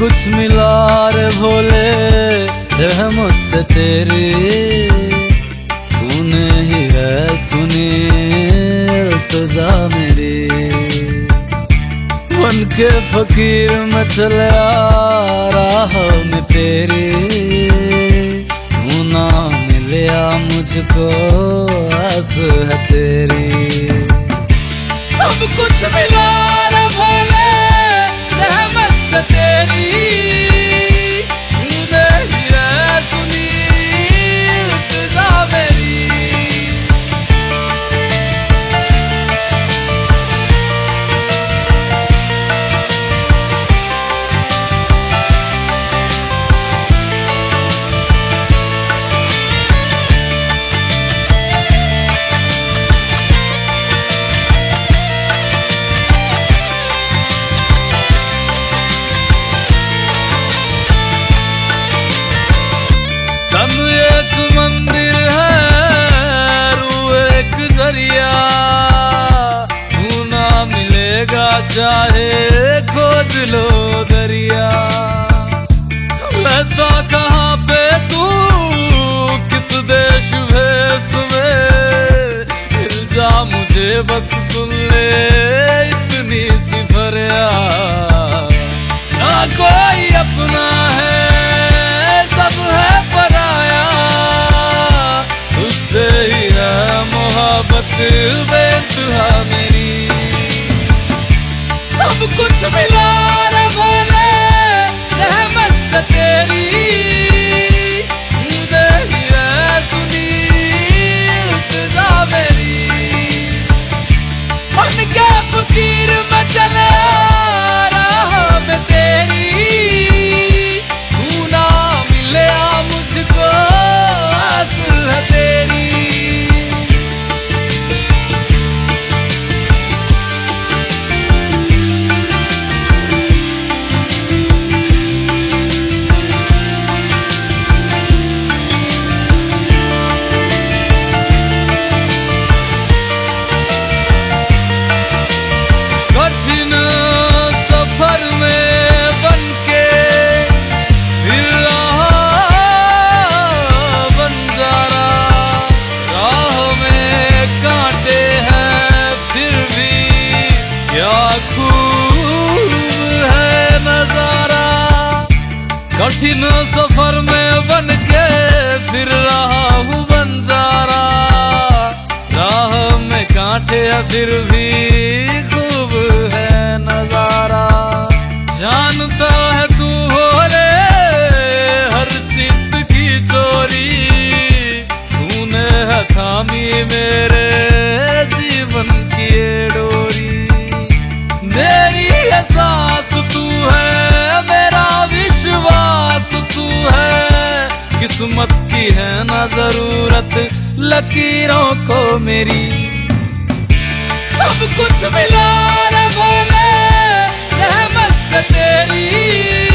कुछ मिला रे भोले रहमत से तेरी, तूने ही है सुनी इल्तिजा मेरी। बन के फकीर मैं चला राह में तेरी, तू ना मिलिया मुझको आस है तेरी। सब कुछ मिला रे भोले रहमत से तेरी, तूने ही है सुनी इल्तिजा मेरी। तन एक मंदिर है रूह एक जरिया, तू ना मिलेगा चाहे खोज लो दरिया। रहता कहाँ पे तू किस देश भेस में, मिल जा मुझे बस सुन ले इतनी सी फरियाद। ना कोई अपना है सब है पराया, तुझसे ही है मोहब्बत बेइंतहा मेरी। सब कुछ मिला रे भोले रहमत से तेरी, तूने ही है सुनी इल्तिजा मेरी। बन के फकीर मैं चला राह में तेरी, मुझको आस है तेरी। कठिन सफर में बनके फिर बंजारा, राह में कांटे हैं फिर भी क्या खूब है नजारा। कठिन सफर में बनके फिर रहा हूँ बंजारा, राह में कांटे हैं फिर भी खूब है नजारा। जानता है तू भोले हर चित्त की चोरी, तूने है थामी मेरे जीवन की ये डोरी। मेरी एहसास तू है मेरा विश्वास तू है, किस्मत की है ना जरूरत लकीरों को मेरी। सब कुछ मिला रे भोले रहमत से तेरी,